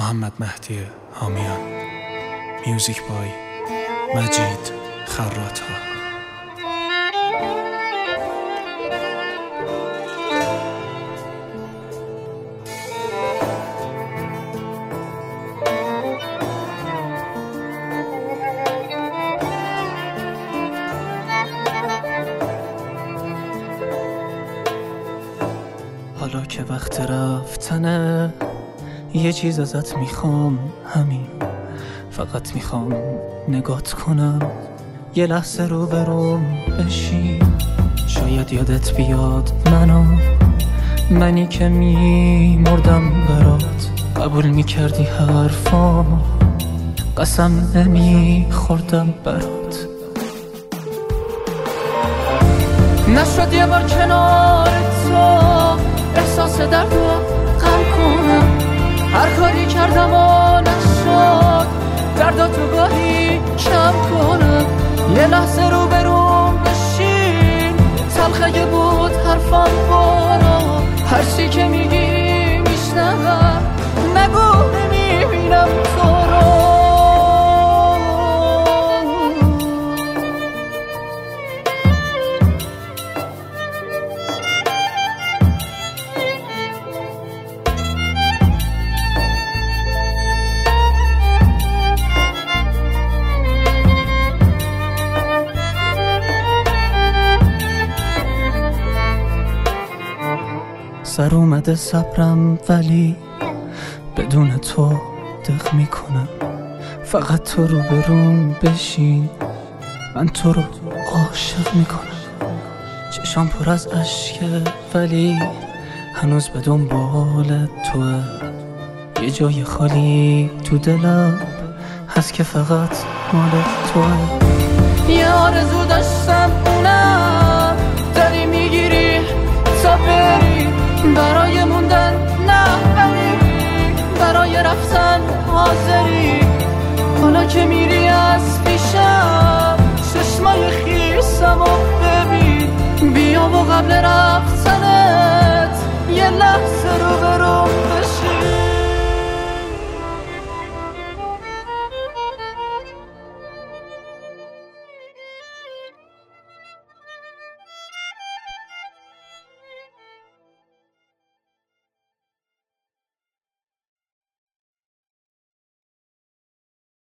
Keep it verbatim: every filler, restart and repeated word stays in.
محمد مهدی حامیان. میوزیک بای مجید خراط‌ها. حالا که وقت رفتنه یه چیز ازت میخوام، همین فقط میخوام نگات کنم، یه لحظه رو بروم بشین. شاید یادت بیاد منو، منی که میمردم برات، قبول میکردی حرفامو، قسم نمیخوردم برات. نشد یه بار کنار تو احساس درد رو غم کنم، هر کاری کردم و نشد درداتو گاهی کم کنم. یه لحظه رو بروم بشین، تلخه بود حرفم برو، هر چی که میگی میشنوم، نگو نمیبینم تو رو. سر اومده صبرم ولی بدون تو دق میکنم، فقط تو رو بروم بشین، من تو رو عاشق میکنم. چشام پر از اشکه ولی هنوز به دنبال توه، یه جای خالی تو دلم هست که فقط مال توه. یه آرزو داشتم اونم داری میگیری تا بری، برای موندن نه ولی برای رفتن حاضری. حالا که میری از پیشم چشمای خیلی